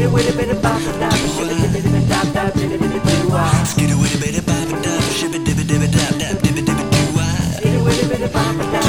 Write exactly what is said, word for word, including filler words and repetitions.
Skitty witty bitty bop a dop, shibby dibby dibby dop dop, dibby dibby doo wah. Skitty witty bitty bop a dub, shibby dibby dibby dop dop, dibby dibby doo wah. Skitty witty bitty bop a dop.